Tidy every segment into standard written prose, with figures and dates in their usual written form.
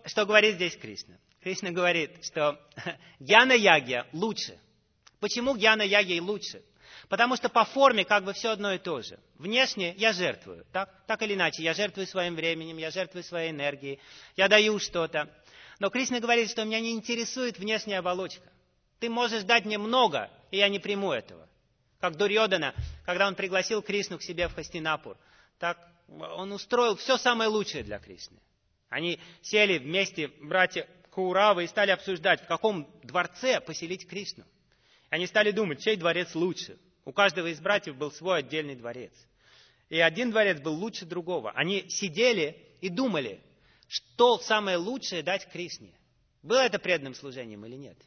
что говорит здесь Кришна? Кришна говорит, что гьяна-ягья лучше. Почему гьяна-ягья лучше? Потому что по форме как бы все одно и то же. Внешне я жертвую, так или иначе. Я жертвую своим временем, я жертвую своей энергией, я даю что-то. Но Кришна говорит, что меня не интересует внешняя оболочка. Ты можешь дать мне много, и я не приму этого. Как Дурьодана, когда он пригласил Кришну к себе в Хастинапур, так он устроил все самое лучшее для Кришны. Они сели вместе, братья Кауравы, и стали обсуждать, в каком дворце поселить Кришну. Они стали думать, чей дворец лучше. У каждого из братьев был свой отдельный дворец. И один дворец был лучше другого. Они сидели и думали, что самое лучшее дать Кришне. Было это преданным служением или нет?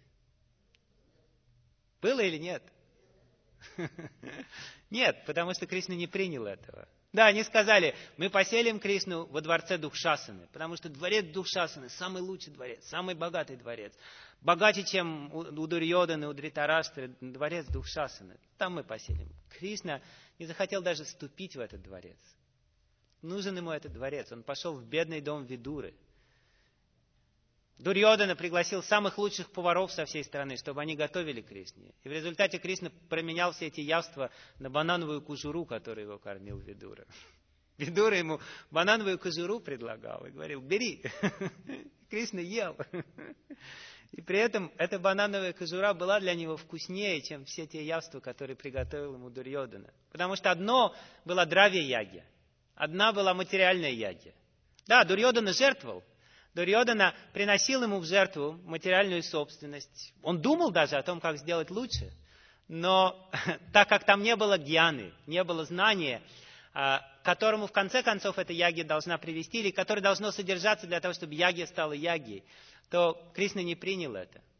Было или нет? Нет, потому что Кришна не принял этого. Да, они сказали, мы поселим Кришну во дворце Дукшасаны, потому что дворец Дукшасаны самый лучший дворец, самый богатый дворец. Богаче, чем у Дурьоданы, у Дритараштры, дворец Дукшасаны. Там мы поселим. Кришна не захотел даже вступить в этот дворец. Нужен ему этот дворец. Он пошел в бедный дом Видуры. Дурьодана пригласил самых лучших поваров со всей страны, чтобы они готовили Кришне. И в результате Кришна променял все эти явства на банановую кожуру, которой его кормил Видура. Видура ему банановую кожуру предлагал и говорил, бери. Кришна ел. И при этом эта банановая кожура была для него вкуснее, чем все те явства, которые приготовил ему Дурьодана. Потому что одно было дравья-ягья, одна была материальная ягья. Да, Дурьодана жертвовал. Дурьодана приносил ему в жертву материальную собственность. Он думал даже о том, как сделать лучше. Но так как там не было гьяны, не было знания, к которому в конце концов эта ягья должна привести, или которое должно содержаться для того, чтобы ягья стала ягьей, то Кришна не принял это.